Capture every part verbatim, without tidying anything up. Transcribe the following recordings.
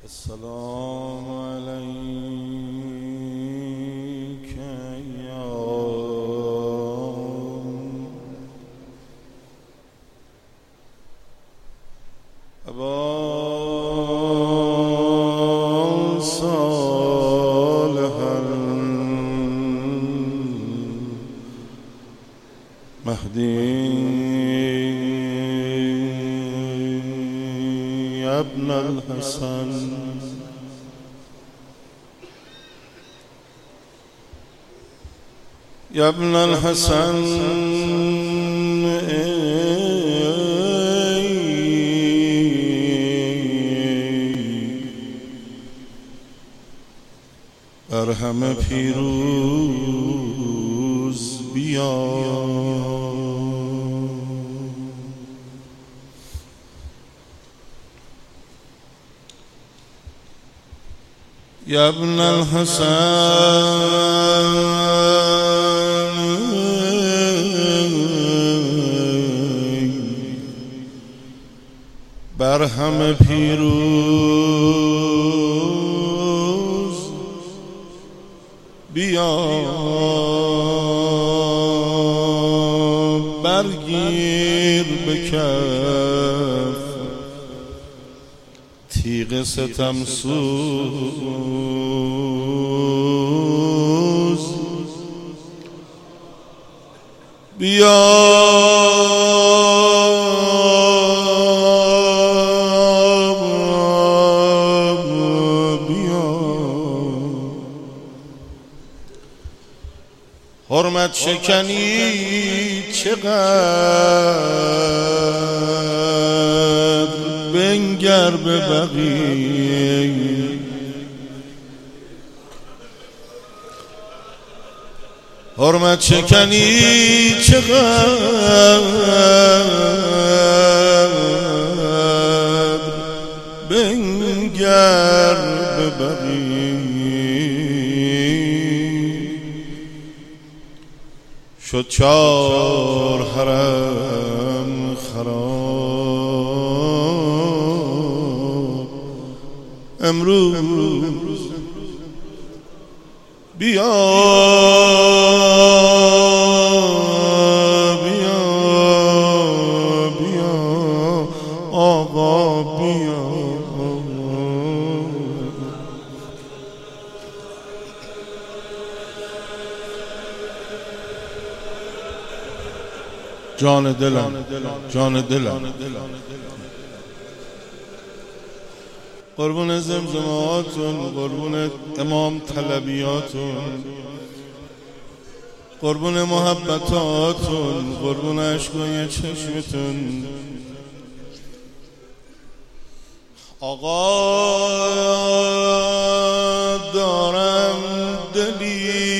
السلام عليك يا أبا صالح المهدي يا ابن الحسن يا ابن الحسن برهم پیروز بیا يا ابن الحسن برهم پیروز بیا برگیر به کف تیغ ستم سوز بیا حرمت شکنی چقدر بنگر به بقیه حرمت شکنی چقدر بنگر به بقیه شد چار حرم خراب امروز بیا بیا بیا آقا بیا جان دلم جان دلم قربون زمزماتون، قربون امام طلبیاتون، قربون محبتاتون، قربون عشقای چشمتون. آقا دارم دلی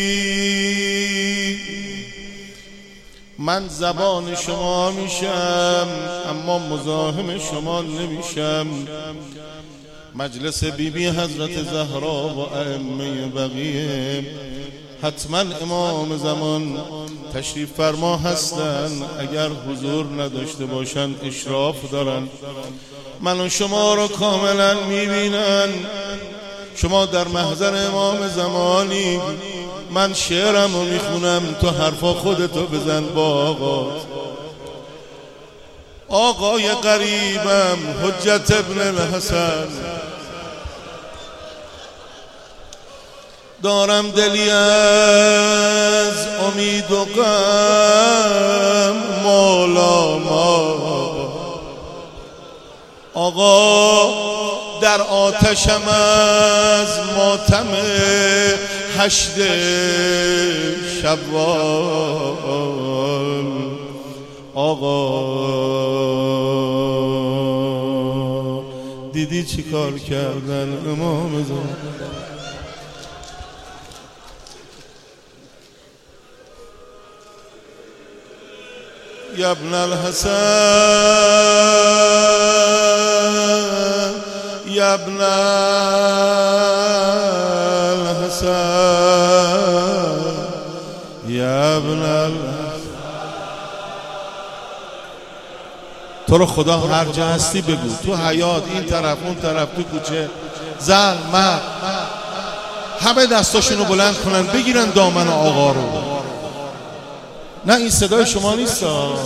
من زبان شما میشم اما مزاحم شما نمیشم. مجلس بی بی حضرت زهرا و ائمه بقیه حتما امام زمان تشریف فرما هستن، اگر حضور نداشته باشن اشراف دارن. من و شما رو کاملا میبینن. شما در محضر امام زمانی، من شعرم رو میخونم، تو حرفا خودتو بزن با آقا. آقای قریبم حجت ابن الحسن، دارم دلی از امید و غم مولا ما. آقا در آتشم از ماتم هشت شوال. آقا دیدی چی کار کردن امام زمان؟ یا ابن الحسن یا ابن الحسن یا ابن الحسن تو رو خدا هر جا هستی بگو، تو حیات، این طرف اون طرف، تو کوچه، زن مرد، همه دستاشونو بلند کنن بگیرن دامن آقا رو. نه این صدای شما نیست.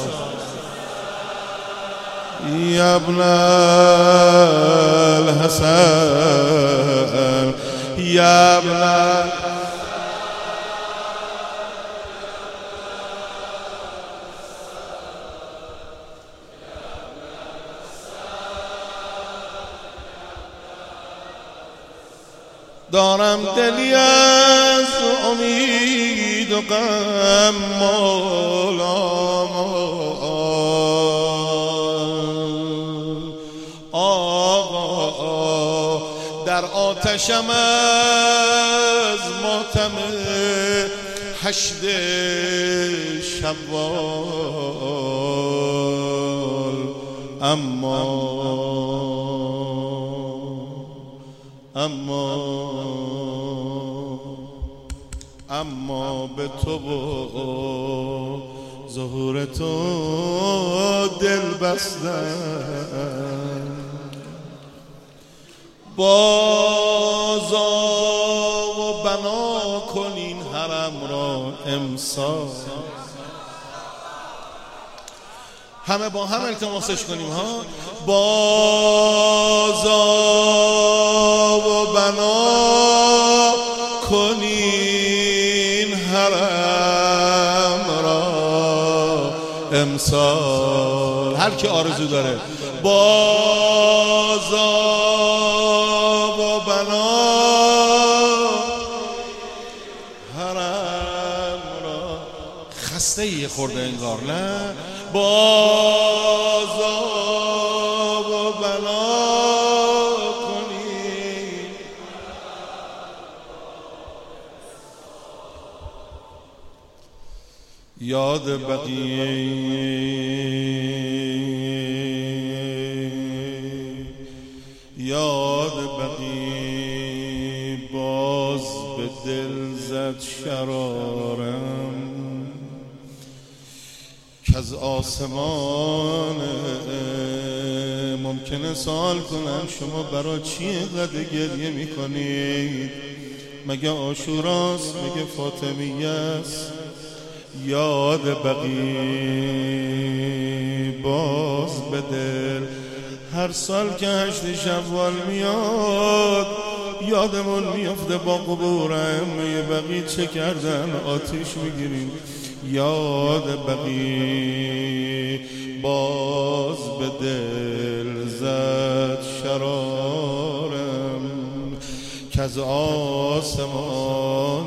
یا ابن الحسن یا ابن دارم دلی از امید و غم مولا آقا، در آتشم از ماتم هشت شوال، اما اما اما به تو و ظهور تو دل بستم. بازا و بنا کن این حرم را امسال. همه با هم التماسش کنیم ها. بازا و بنا کنین حرم را امسال. هر کی آرزو داره بازا و بنا حرم را. خسته یه خورده انگار نه؟ بازا و بنا کنی. یاد بقیه یاد بقیه باز به دل زد شرارم که از آسمان. ممکنه سوال کنم شما برای چی اینقدر گریه میکنید؟ مگه عاشوراست؟ مگه فاطمیه است؟ یاد بقیه باز به دل. هر سال که هشت شوال میاد یادمون میفته با قبور ائمه بقیه چه کردن، آتیش میگیریم. یاد بقیه باز به دل زد شرارم که از آسمان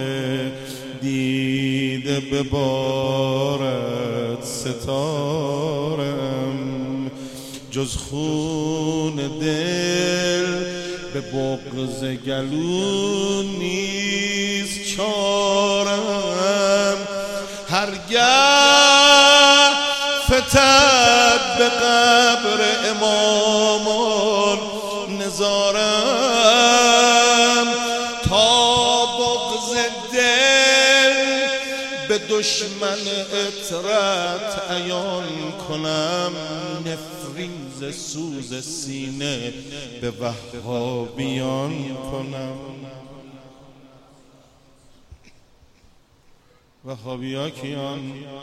دیده ببارد ستارم. جز خون دل به بغض گلو نیست چارم. هرگه فتد به قبر امامان نزارم تا بغض دل به دشمن اطرت عیان کنم. نفرین ز سوز سینه به وهابیان کنم. وهابیا کیان؟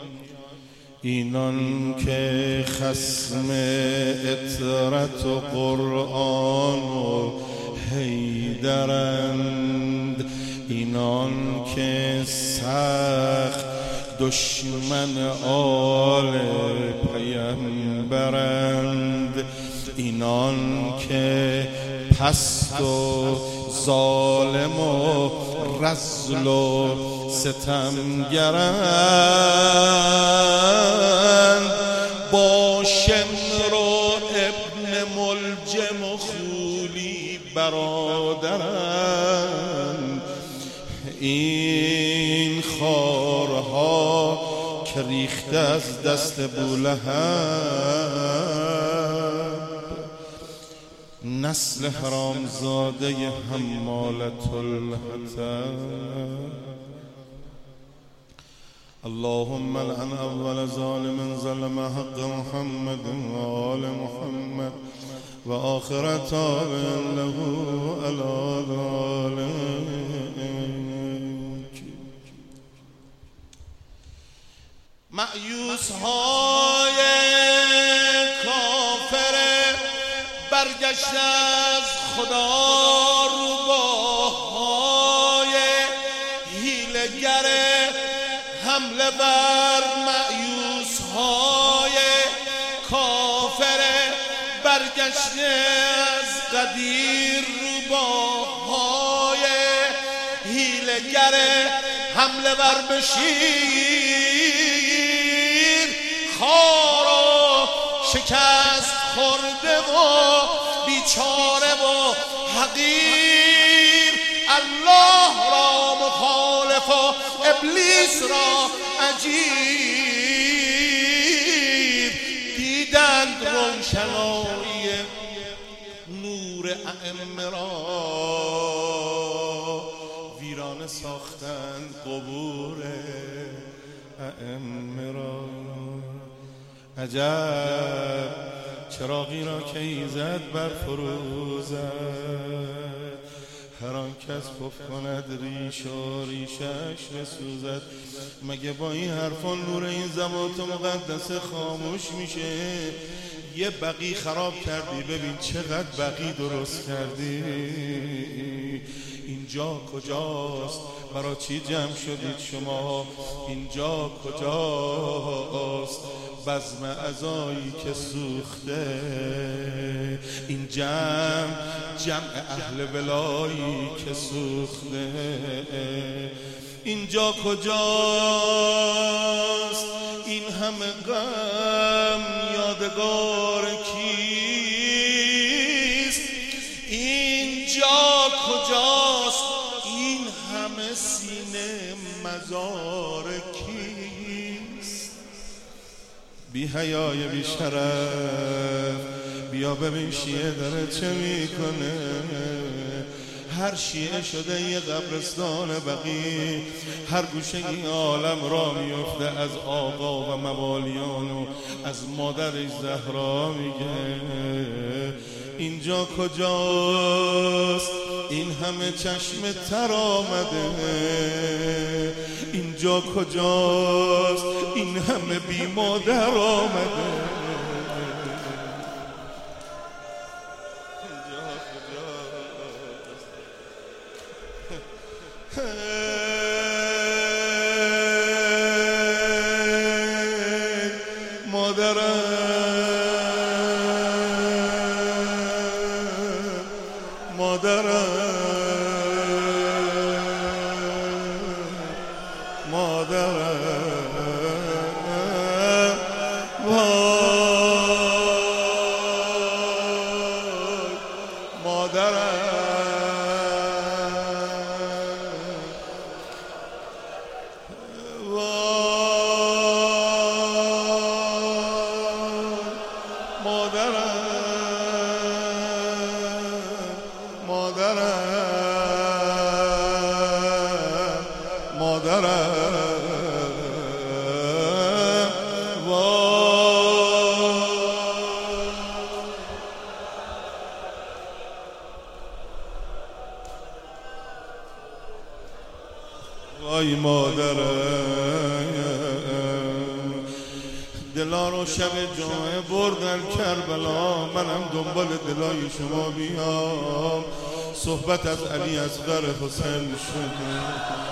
اینان که خصم اطرت و قرآن و حیدرند، اینان که سخت دشمن آل پیمبرند، اینان که پست و ظالم و رذل و ستمگرند. با شمر و ابن ملجم و خولی برادرند. این خارها که ریخته از دست بولهب، نسل حرامزاده حمالة الحطب. اللهم لعن اول ظالم ظلم حق محمد وآل محمد وآخر تابع له على ذلك. مأیوس های کافر برگشت از خدا، روباهای حیله‌گر حمله بر مأیوس های کافر برگشت از قدیر، روباهای حیله‌گر حمله بر بشیر، خار و شکست خورده و بیچاره و حقیر، الله را مخالف و ابلیس را عجیب، دیدند روشنایی نور ائمه را، ویرانه ساختند قبور ائمه را. عجب چراغی را که ایزد بر فروزد، هر آن کس پف کند ریش و ریشش بسوزد. مگه با این حرفان نور این ضوات مقدسه خاموش میشه؟ یه بقی خراب کردی، ببین چقدر بقی درست کردی. اینجا کجاست؟ برای چی جمع شدید شما؟ اینجا کجاست؟ بزم عزایی که سوخته، این جمع جمع اهل ولایی که سوخته. اینجا کجاست؟ این همه غم یادگار کیست؟ اینجا کجاست؟ این همه سینه مزار کیست؟ بی حیای بی شرف، بیا ببین شیعه داره چه میکنه. هر شیعه شده یه قبرستان بقی، هر گوشه این عالم را میفته، از آقا و موالیان و از مادرش زهرا میگه. اینجا کجاست؟ این همه چشم تر آمده. اینجا کجاست؟ این همه بی مادر آمده. مادرم مادرم مادرم وای مادرم وای مادرم. دلا رو شب جمعه بردن کربلا، منم دنبال دلای شما بیام. صحبت از علی اصغر حسین شده،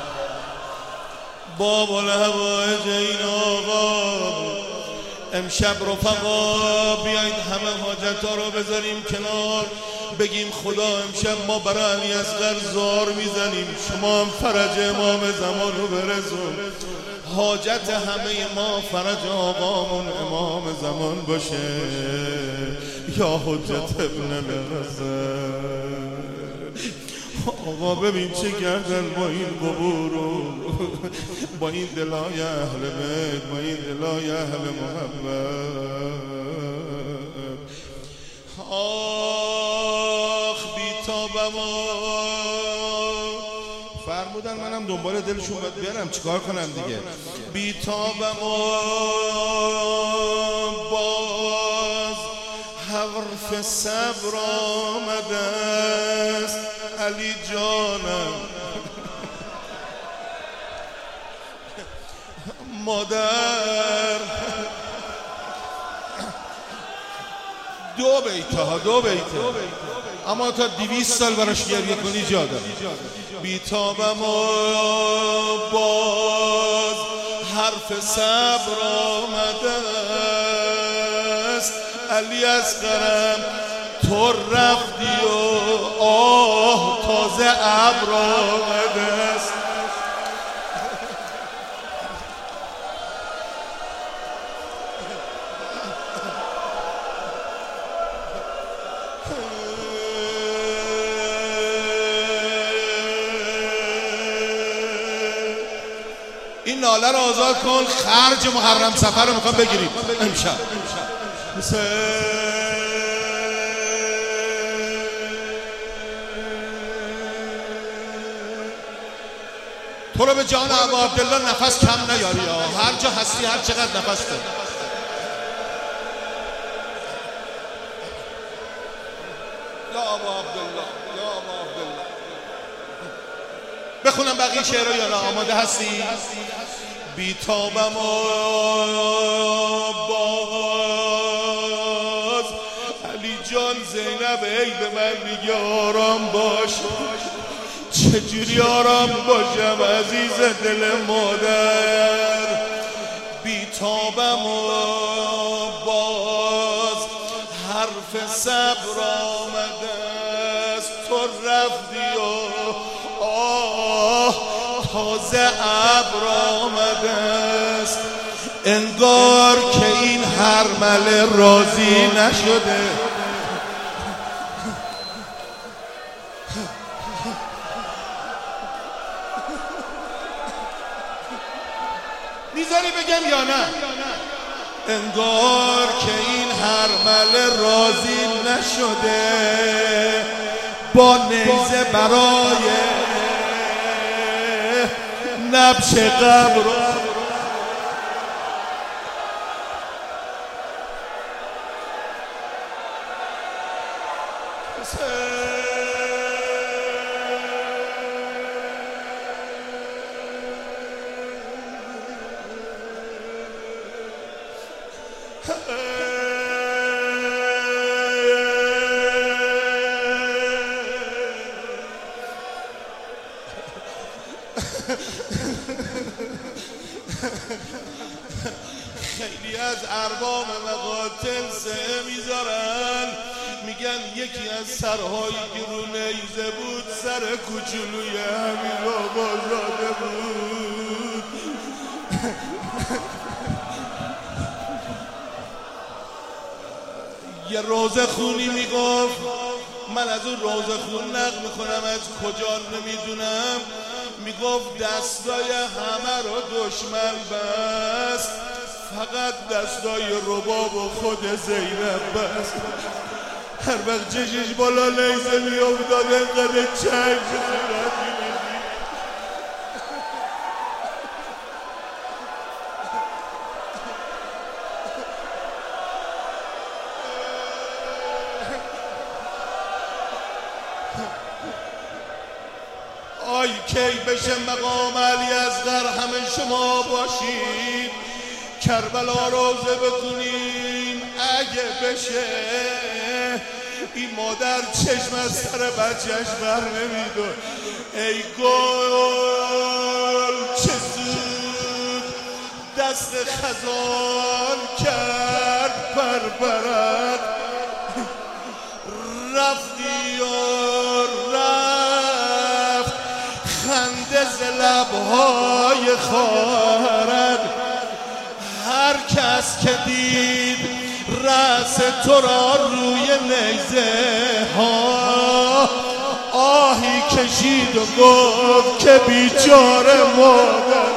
باب الهوایج این آقا. امشب رفقا بیایید همه حاجت ها رو بذاریم کنار، بگیم خدا امشب ما برای علی اصغر زار میزنیم، شما هم فرج امام زمان رو برسون. حاجت همه ما فرج آقامون امام زمان باشه، یا حجت ابن الحسن. آقا ببین چه کردن با این قبور رو، با این دلای اهل بیت، با این دلای اهل محمد. آخ بی‌تابم فرمود فرمودن منم دنبال دلشون باید برم، چیکار کنم دیگه. بیتابم و باز حرف صبر آمده است علی جانم، مادر. دو بیته ها دو بیته اما تا دویست سال براش گریه کنی جا داره. بیتابم و باز حرف صبر آمده است علی اصغرم، تو رفتی و آه تازه ابر آمده است. این ناله رو آزاد کن، خرج محرم سفر رو میخوام بگیریم امشب. تو رو به جان ابا عبدالله نفس کم نیاری، هر جا هستی هر چقدر نفس ده. یا ابا عبدالله، یا ابا عبدالله. بخونم بقیه شعر رو یا نه؟ آماده هستی؟ بیتابم و باز علی جان زینب ای به من میگه آرام باش. چجوری آرام باشم عزیز دل مادر؟ بیتابم و باز حرف صبر آمده است، تو رفتی و آه تازه ابر آمده است. انگار که این هرمله راضی نشده. میذاری بگم یا نه؟ انگار که این هرمله راضی نشده، با نیزه برای نبش قبر خیلی از ارباب مقاتل سه میذارن، میگن یکی از سرهایی که رو نیزه بود سر کوچولوی همین آقازاده بود. یه روزه خونی میگفت، من از اون روزه خون نقل میکنم از کجا نمیدونم، میگفت دستای همه رو دشمن بست، فقط دستای رباب و خود زینب بست. هر وقت چشش بالا نیزه میافتاد انقدر چنگ به صورت می‌ریزید. آی کی بشه مقام علی اصغر همه شما باشید، کربلا روزه بکنیم اگه بشه. این مادر چشم از سر بچهش بر نمیدون. ای گل چه زود دست خزان کرد بربرد، رفتی و رفت خنده ز لبهای خواهرت. هر کس که دید رأس تو را روی نیزه ها، آهی کشید و گفت که بیچاره مادر.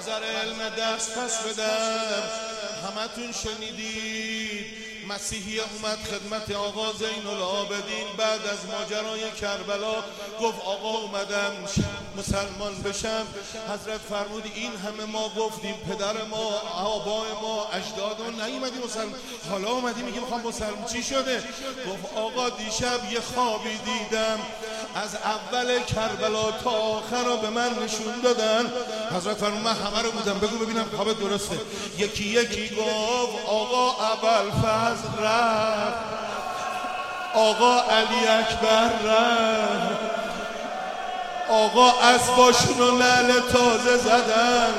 محضر علم دست پس بدم. همتون شنیدید مسیحی اومد خدمت آقا زین العابدین بعد از ماجرای کربلا، گفت آقا اومدم مسلمان بشم. حضرت فرمود این همه ما گفتیم، پدر ما، آبای ما، اجدادمون نیومدی مسلمان، حالا اومدی میگی میخوام مسلمان. چی شده؟ گفت آقا دیشب یه خوابی دیدم، از اول کربلا تا آخر رو به من نشون دادن. حضرت فرمود من همه رو بودم، بگو ببینم خواب درسته. یکی یکی گفت آقا ابوالفضل رفت، آقا علی اکبر رفت، آقا اسباشون رو نعل تازه زدن،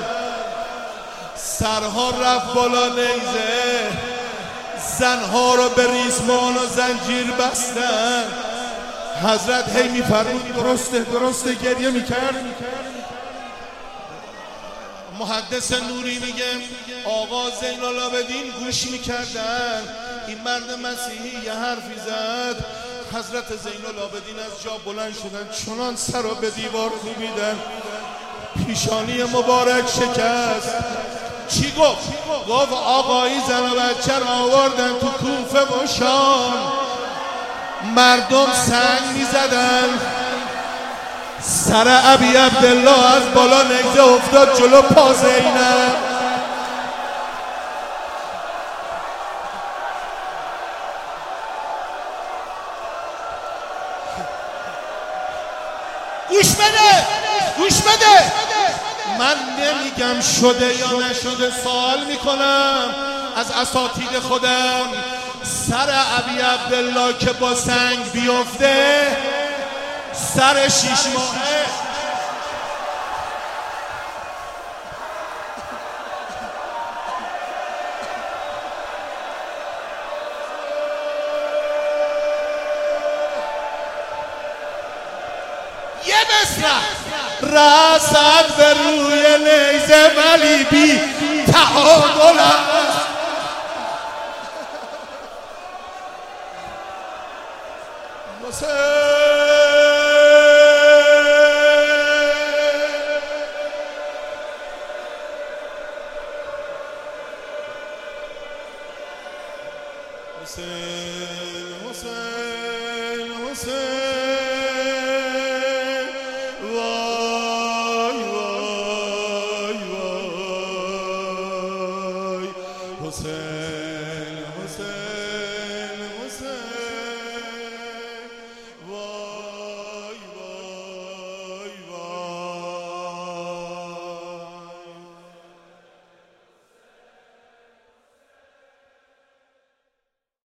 سرها رفت بالا نیزه، زنها رو به ریسمان و زنجیر بستن. حضرت هی میفرمود درسته درسته، گریه میکرد. محدث نوری میگه آقا زین العابدین گوش میکردن، این مرد مسیحی یه حرفی زد، حضرت زین العابدین از جا بلند شدن، چنان سر رو به دیوار کوبیدن، پیشانی مبارک شکست. چی گفت؟ گفت آقایی زن و بچه رو آوردن تو کوفه و شام، مردم سنگ میزدن، سر ابی عبدالله از بالا نگزه افتاد جلو پا زینب. گوش بده گوش بده، من نمیگم شده یا نشده، سوال میکنم از اساتید خودم. سر ابی عبدالله که با سنگ بیفته، سر شیش ماهه یه مصرع رسد به روی نیزه ولی بی تعادل است. حسین